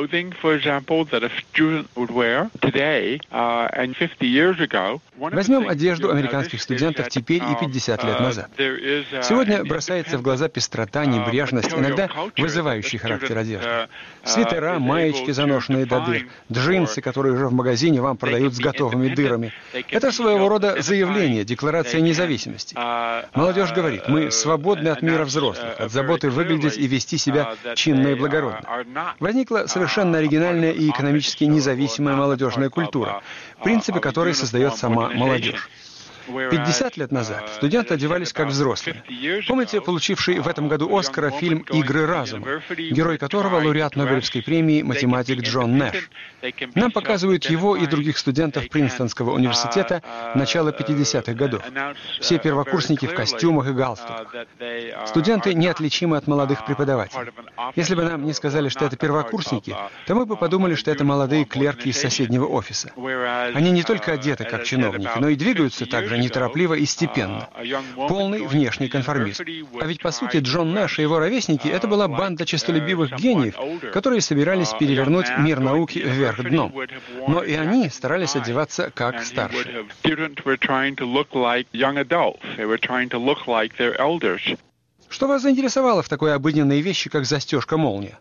Возьмем одежду американских студентов теперь и 50 лет назад. Сегодня бросается в глаза пестрота, небрежность, иногда вызывающий характер одежды. Свитера, маечки, заношенные до дыр, джинсы, которые уже в магазине вам продают с готовыми дырами. Это своего рода заявление, декларация независимости. Молодежь говорит, мы свободны от мира взрослых, от заботы выглядеть и вести себя чинно и благородно. Возникла совершенно оригинальная и экономически независимая молодежная культура, принципы которой создает сама молодежь. 50 лет назад студенты одевались как взрослые. Помните получивший в этом году Оскара фильм «Игры разума», герой которого лауреат Нобелевской премии математик Джон Нэш? Нам показывают его и других студентов Принстонского университета начала 50-х годов. Все первокурсники в костюмах и галстуках. Студенты неотличимы от молодых преподавателей. Если бы нам не сказали, что это первокурсники, то мы бы подумали, что это молодые клерки из соседнего офиса. Они не только одеты как чиновники, но и двигаются также неторопливо и степенно. Полный внешний конформизм. А ведь, по сути, Джон Нэш и его ровесники — это была банда честолюбивых гениев, которые собирались перевернуть мир науки вверх дном. Но и они старались одеваться как старшие. Что вас заинтересовало в такой обыденной вещи, как застежка-молния?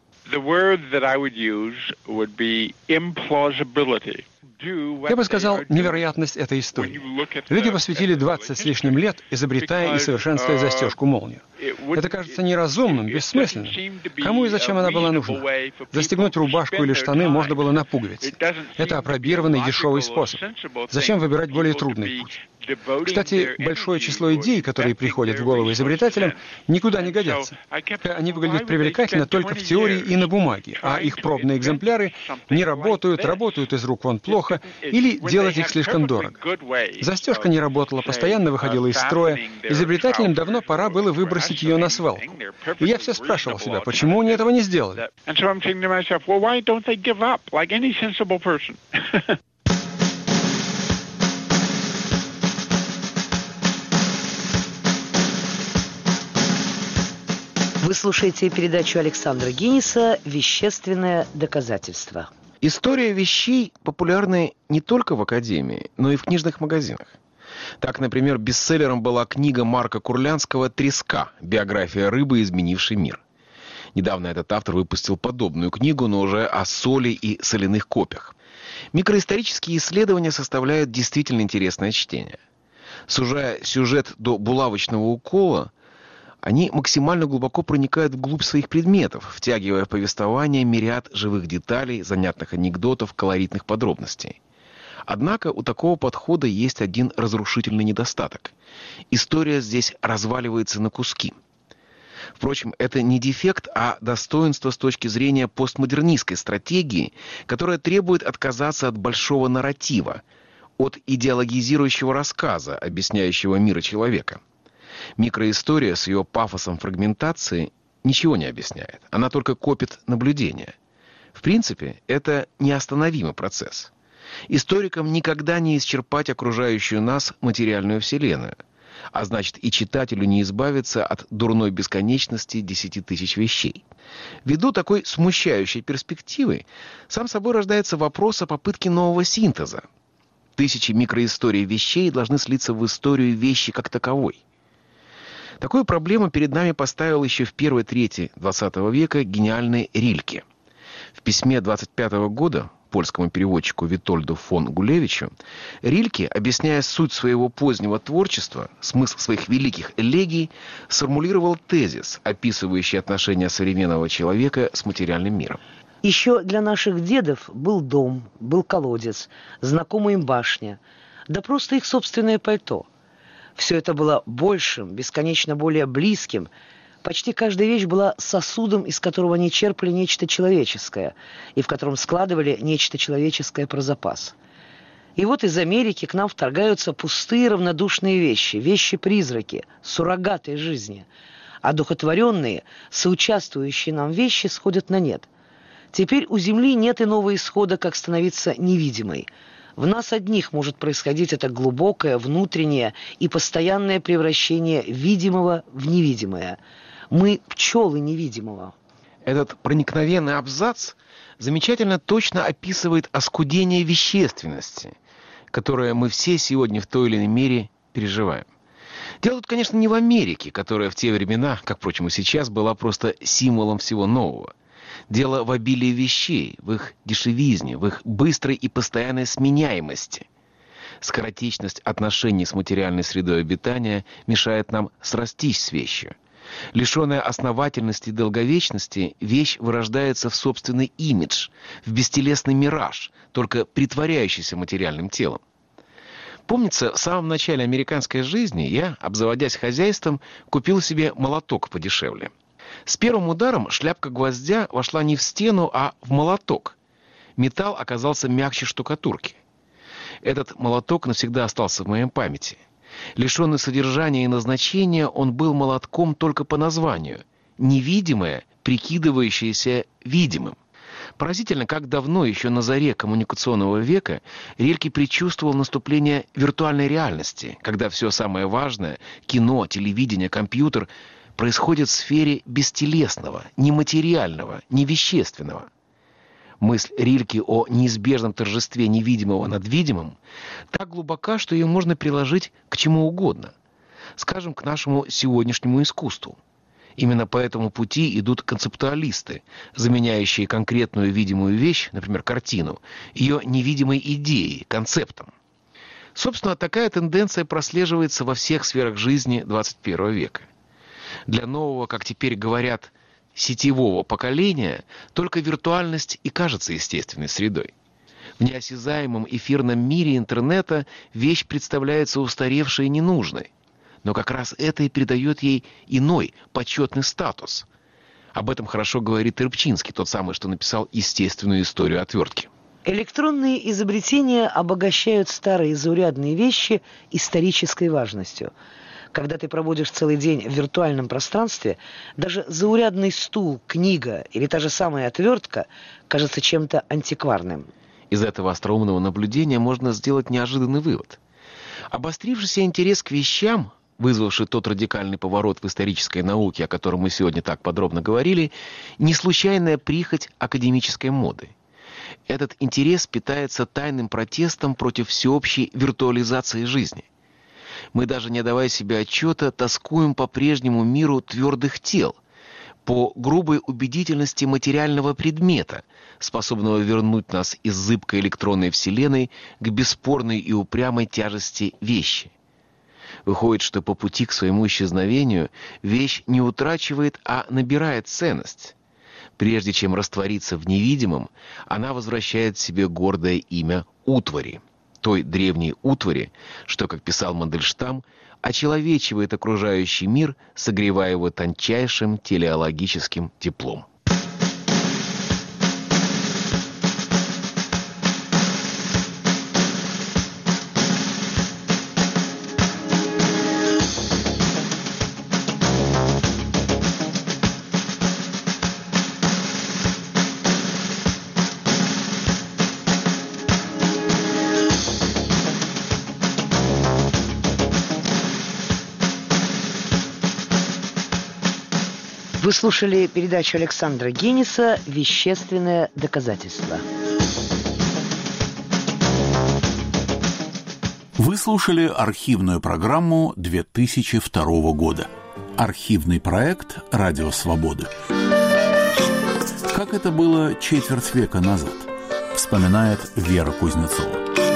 Я бы сказал, невероятность этой истории. Люди посвятили 20 с лишним лет, изобретая и совершенствуя застежку-молнию. Это кажется неразумным, бессмысленным. Кому и зачем она была нужна? Застегнуть рубашку или штаны можно было на пуговицы. Это опробированный дешевый способ. Зачем выбирать более трудный путь? Кстати, большое число идей, которые приходят в голову изобретателям, никуда не годятся. Они выглядят привлекательно только в теории и на бумаге, а их пробные экземпляры не работают, работают из рук вон плохо, или делать их слишком дорого. Застежка не работала, постоянно выходила из строя. Изобретателям давно пора было выбросить ее на свалку. И я все спрашивал себя, почему они этого не сделали? Вы слушаете передачу Александра Гинниса «Вещественное доказательство». История вещей популярны не только в академии, но и в книжных магазинах. Так, например, бестселлером была книга Марка Курлянского «Треска. Биография рыбы, изменившей мир». Недавно этот автор выпустил подобную книгу, но уже о соли и соляных копьях. Микроисторические исследования составляют действительно интересное чтение. Сужая сюжет до булавочного укола, они максимально глубоко проникают вглубь своих предметов, втягивая в повествование мириад живых деталей, занятных анекдотов, колоритных подробностей. Однако у такого подхода есть один разрушительный недостаток. История здесь разваливается на куски. Впрочем, это не дефект, а достоинство с точки зрения постмодернистской стратегии, которая требует отказаться от большого нарратива, от идеологизирующего рассказа, объясняющего мир человека. Микроистория с ее пафосом фрагментации ничего не объясняет. Она только копит наблюдения. В принципе, это неостановимый процесс. Историкам никогда не исчерпать окружающую нас материальную вселенную. А значит, и читателю не избавиться от дурной бесконечности 10 тысяч вещей. Ввиду такой смущающей перспективы, сам собой рождается вопрос о попытке нового синтеза. Тысячи микроисторий вещей должны слиться в историю вещи как таковой. Такую проблему перед нами поставил еще в первой трети XX века гениальный Рильке. В письме 25 года польскому переводчику Витольду фон Гулевичу Рильке, объясняя суть своего позднего творчества, смысл своих великих элегий, сформулировал тезис, описывающий отношения современного человека с материальным миром. Еще для наших дедов был дом, был колодец, знакомая им башня, да просто их собственное пальто. Все это было большим, бесконечно более близким. Почти каждая вещь была сосудом, из которого они черпали нечто человеческое, и в котором складывали нечто человеческое про запас. И вот из Америки к нам вторгаются пустые равнодушные вещи, вещи-призраки, суррогаты жизни. А духотворенные, соучаствующие нам вещи сходят на нет. Теперь у Земли нет иного исхода, как становиться невидимой. В нас одних может происходить это глубокое, внутреннее и постоянное превращение видимого в невидимое. Мы пчелы невидимого. Этот проникновенный абзац замечательно точно описывает оскудение вещественности, которое мы все сегодня в той или иной мере переживаем. Дело тут, конечно, не в Америке, которая в те времена, как, впрочем, и сейчас, была просто символом всего нового. Дело в обилии вещей, в их дешевизне, в их быстрой и постоянной сменяемости. Скоротечность отношений с материальной средой обитания мешает нам срастись с вещью. Лишенная основательности и долговечности, вещь вырождается в собственный имидж, в бестелесный мираж, только притворяющийся материальным телом. Помнится, в самом начале американской жизни я, обзаводясь хозяйством, купил себе молоток подешевле. С первым ударом шляпка гвоздя вошла не в стену, а в молоток. Металл оказался мягче штукатурки. Этот молоток навсегда остался в моей памяти. Лишенный содержания и назначения, он был молотком только по названию. Невидимое, прикидывающееся видимым. Поразительно, как давно, еще на заре коммуникационного века, Рильке предчувствовал наступление виртуальной реальности, когда все самое важное – кино, телевидение, компьютер – происходит в сфере бестелесного, нематериального, невещественного. Мысль Рильке о неизбежном торжестве невидимого над видимым так глубока, что ее можно приложить к чему угодно. Скажем, к нашему сегодняшнему искусству. Именно по этому пути идут концептуалисты, заменяющие конкретную видимую вещь, например, картину, ее невидимой идеей, концептом. Собственно, такая тенденция прослеживается во всех сферах жизни 21 века. Для нового, как теперь говорят, сетевого поколения только виртуальность и кажется естественной средой. В неосязаемом эфирном мире интернета вещь представляется устаревшей и ненужной. Но как раз это и придает ей иной, почетный статус. Об этом хорошо говорит Рыбчинский, тот самый, что написал «Естественную историю отвертки». Электронные изобретения обогащают старые заурядные вещи исторической важностью. Когда ты проводишь целый день в виртуальном пространстве, даже заурядный стул, книга или та же самая отвертка кажется чем-то антикварным. Из этого остроумного наблюдения можно сделать неожиданный вывод. Обострившийся интерес к вещам, вызвавший тот радикальный поворот в исторической науке, о котором мы сегодня так подробно говорили, не случайная прихоть академической моды. Этот интерес питается тайным протестом против всеобщей виртуализации жизни. Мы, даже не отдавая себе отчета, тоскуем по прежнему миру твердых тел, по грубой убедительности материального предмета, способного вернуть нас из зыбкой электронной вселенной к бесспорной и упрямой тяжести вещи. Выходит, что по пути к своему исчезновению вещь не утрачивает, а набирает ценность. Прежде чем раствориться в невидимом, она возвращает себе гордое имя утвари. Той древней утвари, что, как писал Мандельштам, очеловечивает окружающий мир, согревая его тончайшим телеологическим теплом. Вы слушали передачу Александра Гениса «Вещественное доказательство». Вы слушали архивную программу 2002 года. Архивный проект «Радио Свободы». Как это было четверть века назад, вспоминает Вера Кузнецова.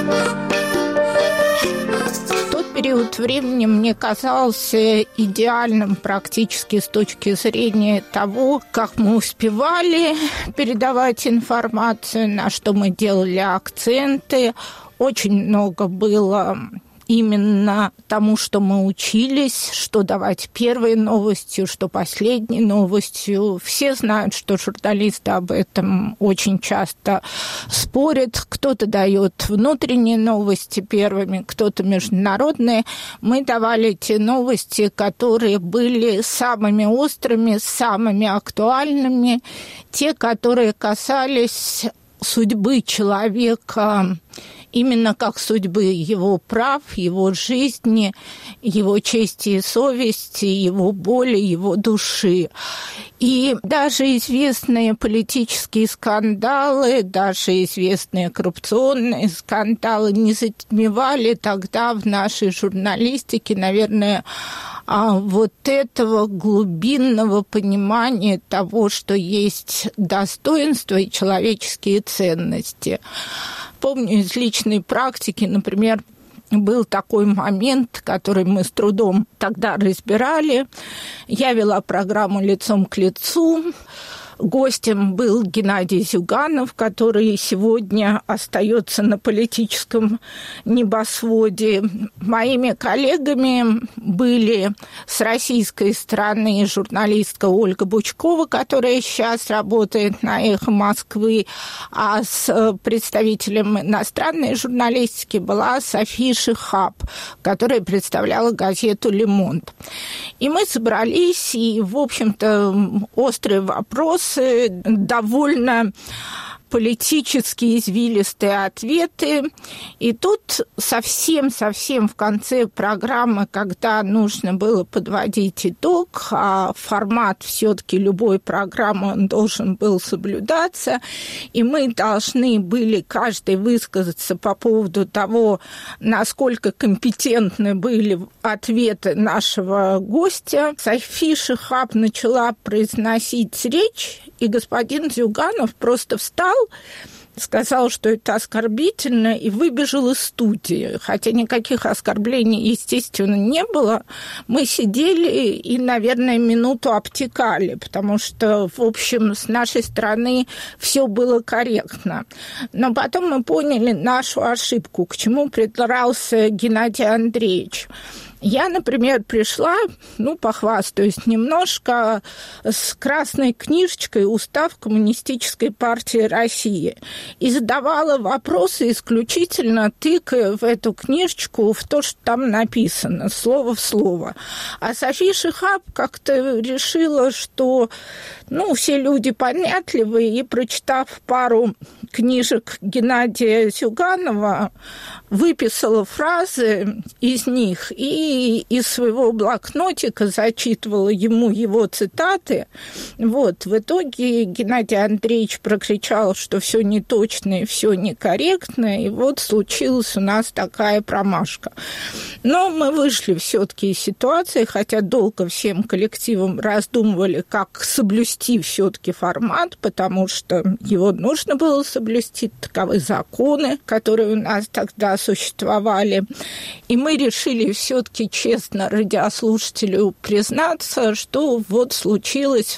Период времени мне казался идеальным практически с точки зрения того, как мы успевали передавать информацию, на что мы делали акценты. Очень много было именно тому, что мы учились, что давать первой новостью, что последней новостью. Все знают, что журналисты об этом очень часто спорят. Кто-то дает внутренние новости первыми, кто-то международные. Мы давали те новости, которые были самыми острыми, самыми актуальными, те, которые касались судьбы человека, именно как судьбы его прав, его жизни, его чести и совести, его боли, его души. И даже известные политические скандалы, даже известные коррупционные скандалы не затмевали тогда в нашей журналистике, наверное, вот этого глубинного понимания того, что есть достоинство и человеческие ценности. Помню из личной практики, например, был такой момент, который мы с трудом тогда разбирали. Я вела программу «Лицом к лицу». Гостем был Геннадий Зюганов, который сегодня остается на политическом небосводе. Моими коллегами были с российской стороны журналистка Ольга Бучкова, которая сейчас работает на «Эхо Москвы», а с представителем иностранной журналистики была София Шихаб, которая представляла газету «Le Monde». И мы собрались, и, в общем-то, острые вопросы, довольно политические извилистые ответы. И тут совсем-совсем в конце программы, когда нужно было подводить итог, а формат все-таки любой программы он должен был соблюдаться, и мы должны были каждый высказаться по поводу того, насколько компетентны были ответы нашего гостя. София Шихаб начала произносить речь, и господин Зюганов просто встал, сказал, что это оскорбительно, и выбежал из студии. Хотя никаких оскорблений, естественно, не было. Мы сидели и, наверное, минуту обтекали, потому что, в общем, с нашей стороны все было корректно. Но потом мы поняли нашу ошибку, к чему придрался Геннадий Андреевич. Я, например, пришла, похвастаюсь немножко, с красной книжечкой «Устав Коммунистической партии России» и задавала вопросы исключительно тыкая в эту книжечку в то, что там написано, слово в слово. А София Шихаб как-то решила, что все люди понятливые, и, прочитав пару книжек Геннадия Зюганова, выписала фразы из них и из своего блокнотика зачитывала ему его цитаты. В итоге Геннадий Андреевич прокричал, что все неточно и все некорректно, и случилась у нас такая промашка. Но мы вышли все-таки из ситуации, хотя долго всем коллективом раздумывали, как соблюсти все-таки формат, потому что его нужно было соблюсти, таковы законы, которые у нас тогда существовали. И мы решили все-таки честно радиослушателю признаться, что случилось,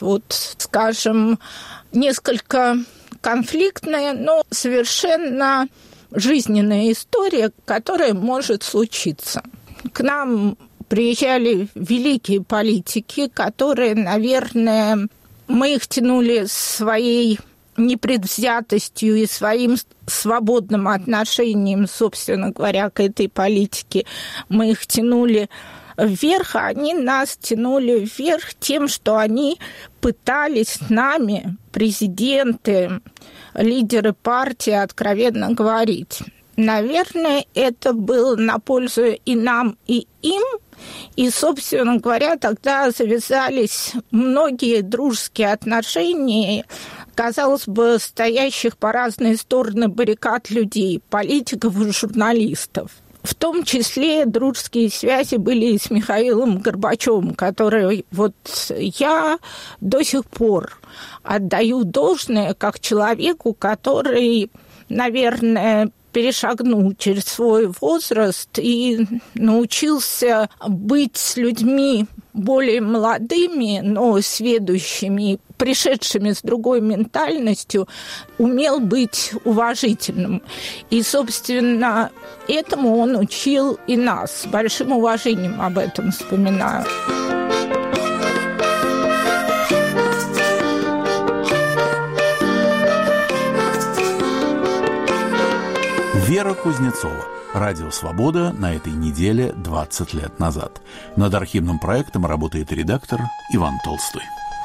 скажем, несколько конфликтная, но совершенно жизненная история, которая может случиться. К нам приезжали великие политики, которые, наверное, мы их тянули своей непредвзятостью и своим свободным отношением, собственно говоря, к этой политике. Мы их тянули вверх, а они нас тянули вверх тем, что они пытались с нами, президенты, лидеры партии, откровенно говорить. Наверное, это было на пользу и нам, и им. И, собственно говоря, тогда завязались многие дружеские отношения, казалось бы, стоящих по разные стороны баррикад людей, политиков и журналистов. В том числе дружеские связи были и с Михаилом Горбачевым, который я до сих пор отдаю должное как человеку, который, наверное, перешагнул через свой возраст и научился быть с людьми более молодыми, но сведущими, пришедшими с другой ментальностью, умел быть уважительным. И, собственно, этому он учил и нас. С большим уважением об этом вспоминаю. Вера Кузнецова. Радио «Свобода» на этой неделе 20 лет назад. Над архивным проектом работает редактор Иван Толстой.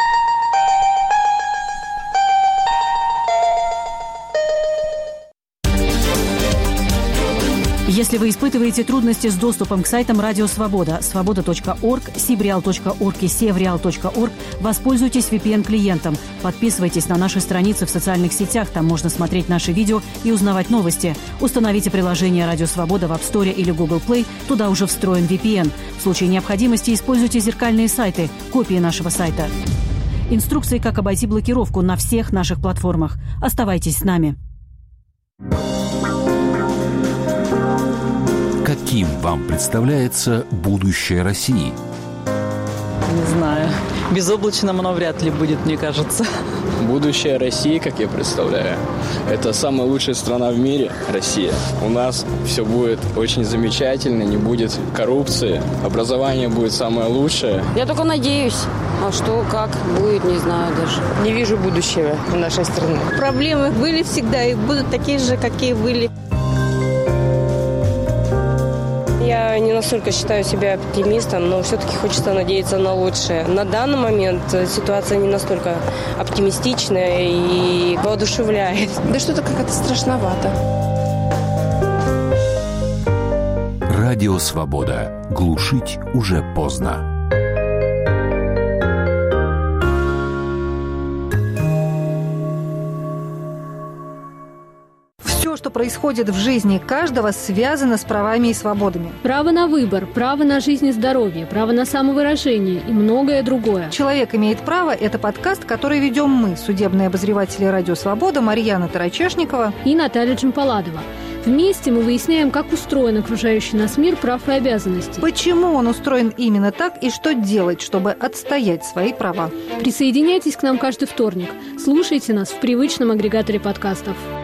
Если вы испытываете трудности с доступом к сайтам Радио Свобода, свобода.орг, sibreal.org и sevreal.org, воспользуйтесь VPN-клиентом. Подписывайтесь на наши страницы в социальных сетях, там можно смотреть наши видео и узнавать новости. Установите приложение Радио Свобода в App Store или Google Play, туда уже встроен VPN. В случае необходимости используйте зеркальные сайты, копии нашего сайта. Инструкции, как обойти блокировку на всех наших платформах. Оставайтесь с нами. Каким вам представляется будущее России? Не знаю. Безоблачным оно вряд ли будет, мне кажется. Будущее России, как я представляю, это самая лучшая страна в мире, Россия. У нас все будет очень замечательно, не будет коррупции, образование будет самое лучшее. Я только надеюсь. А что, как будет, не знаю даже. Не вижу будущего нашей страны. Проблемы были всегда и будут такие же, какие были. Я не настолько считаю себя оптимистом, но все-таки хочется надеяться на лучшее. На данный момент ситуация не настолько оптимистичная и воодушевляет. Да что-то как-то страшновато. Радио «Свобода». Глушить уже поздно. Все, что происходит в жизни каждого, связано с правами и свободами. Право на выбор, право на жизнь и здоровье, право на самовыражение и многое другое. «Человек имеет право» – это подкаст, который ведем мы, судебные обозреватели «Радио Свобода» Марьяна Тарачешникова и Наталья Джампаладова. Вместе мы выясняем, как устроен окружающий нас мир прав и обязанностей. Почему он устроен именно так и что делать, чтобы отстоять свои права. Присоединяйтесь к нам каждый вторник. Слушайте нас в привычном агрегаторе подкастов.